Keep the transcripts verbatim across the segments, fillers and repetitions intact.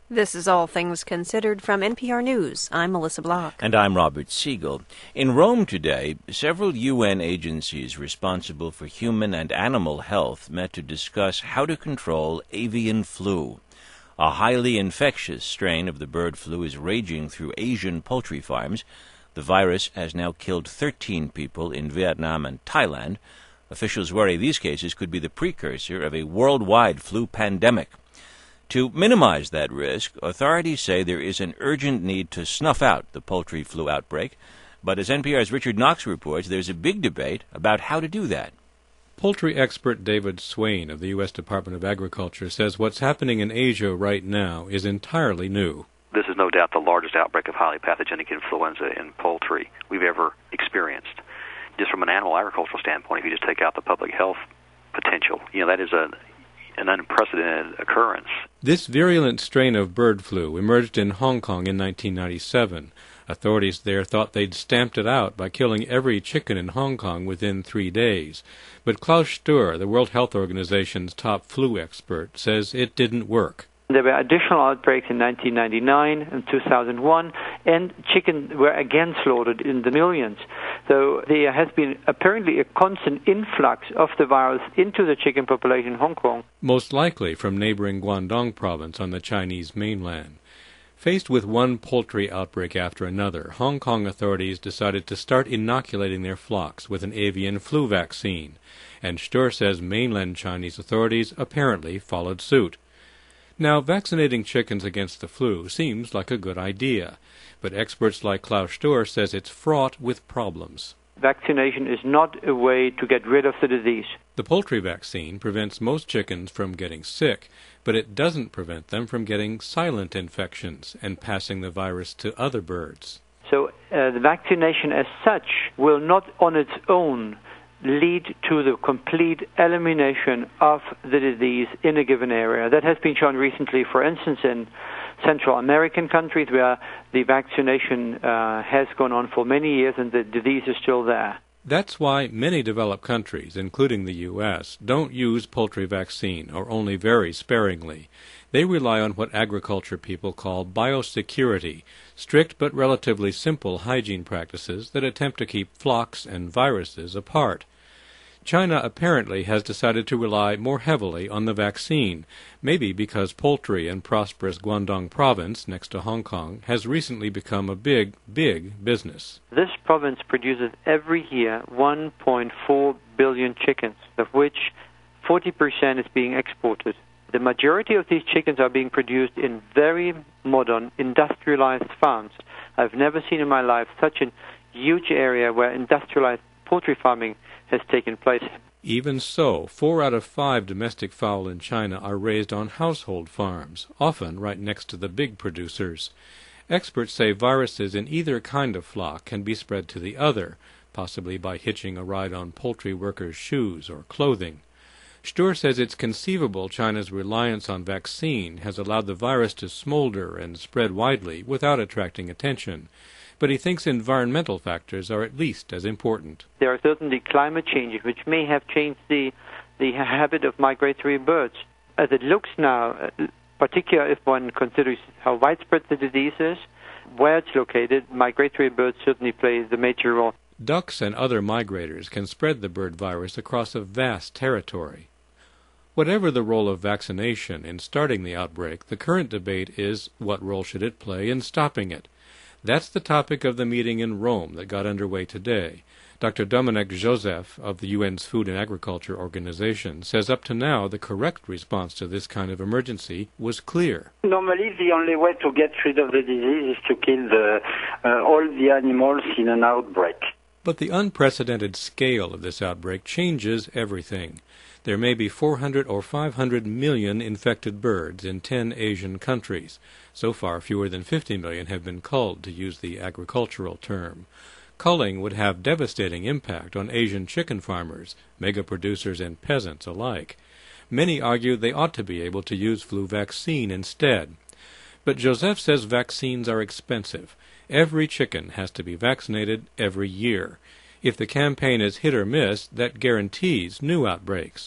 This is All Things Considered from N P R News. I'm Melissa Block. And I'm Robert Siegel. In Rome today, several U N agencies responsible for human and animal health met to discuss how to control avian flu. A highly infectious strain of the bird flu is raging through Asian poultry farms. The virus has now killed thirteen people in Vietnam and Thailand. Officials worry these cases could be the precursor of a worldwide flu pandemic. To minimize that risk, authorities say there is an urgent need to snuff out the poultry flu outbreak. But as N P R's Richard Knox reports, there's a big debate about how to do that. Poultry expert David Swain of the U S Department of Agriculture says what's happening in Asia right now is entirely new. This is no doubt the largest outbreak of highly pathogenic influenza in poultry we've ever experienced. Just from an animal agricultural standpoint, if you just take out the public health potential, you know, that is a an unprecedented occurrence. This virulent strain of bird flu emerged in Hong Kong in nineteen ninety-seven. Authorities there thought they'd stamped it out by killing every chicken in Hong Kong within three days. But Klaus Sturr, the World Health Organization's top flu expert, says it didn't work. There were additional outbreaks in nineteen ninety-nine and two thousand one, and chickens were again slaughtered in the millions. So there has been apparently a constant influx of the virus into the chicken population in Hong Kong. Most likely from neighboring Guangdong province on the Chinese mainland. Faced with one poultry outbreak after another, Hong Kong authorities decided to start inoculating their flocks with an avian flu vaccine, and Sturr says mainland Chinese authorities apparently followed suit. Now, vaccinating chickens against the flu seems like a good idea, but experts like Klaus Sturr says it's fraught with problems. Vaccination is not a way to get rid of the disease. The poultry vaccine prevents most chickens from getting sick, but it doesn't prevent them from getting silent infections and passing the virus to other birds. So uh, the vaccination as such will not on its own lead to the complete elimination of the disease in a given area. That has been shown recently, for instance, in Central American countries where the vaccination uh, has gone on for many years and the disease is still there. That's why many developed countries, including the U S, don't use poultry vaccine, or only very sparingly. They rely on what agriculture people call biosecurity, strict but relatively simple hygiene practices that attempt to keep flocks and viruses apart. China apparently has decided to rely more heavily on the vaccine, maybe because poultry in prosperous Guangdong province, next to Hong Kong, has recently become a big, big business. This province produces every year one point four billion chickens, of which forty percent is being exported. The majority of these chickens are being produced in very modern, industrialized farms. I've never seen in my life such a huge area where industrialized poultry farming has taken place. Even so, four out of five domestic fowl in China are raised on household farms, often right next to the big producers. Experts say viruses in either kind of flock can be spread to the other, possibly by hitching a ride on poultry workers' shoes or clothing. Sturr says it's conceivable China's reliance on vaccine has allowed the virus to smolder and spread widely without attracting attention. But he thinks environmental factors are at least as important. There are certainly climate changes which may have changed the, the habit of migratory birds. As it looks now, particularly if one considers how widespread the disease is, where it's located, migratory birds certainly play the major role. Ducks and other migrators can spread the bird virus across a vast territory. Whatever the role of vaccination in starting the outbreak, the current debate is what role should it play in stopping it. That's the topic of the meeting in Rome that got underway today. Doctor Dominic Joseph of the U N's Food and Agriculture Organization says up to now the correct response to this kind of emergency was clear. Normally the only way to get rid of the disease is to kill the, uh, all the animals in an outbreak. But the unprecedented scale of this outbreak changes everything. There may be four hundred or five hundred million infected birds in ten Asian countries. So far, fewer than fifty million have been culled, to use the agricultural term. Culling would have devastating impact on Asian chicken farmers, mega producers and peasants alike. Many argue they ought to be able to use flu vaccine instead. But Joseph says vaccines are expensive. Every chicken has to be vaccinated every year. If the campaign is hit or miss, that guarantees new outbreaks.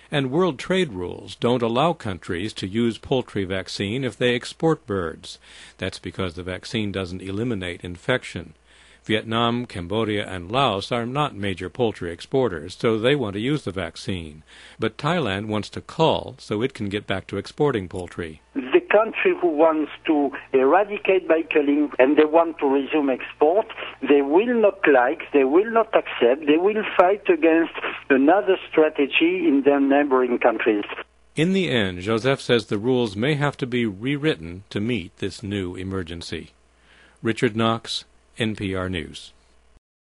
And world trade rules don't allow countries to use poultry vaccine if they export birds. That's because the vaccine doesn't eliminate infection. Vietnam, Cambodia, and Laos are not major poultry exporters, so they want to use the vaccine. But Thailand wants to cull so it can get back to exporting poultry. The country who wants to eradicate by culling and they want to resume export, they will not like, they will not accept, they will fight against another strategy in their neighboring countries. In the end, Joseph says the rules may have to be rewritten to meet this new emergency. Richard Knox, N P R News.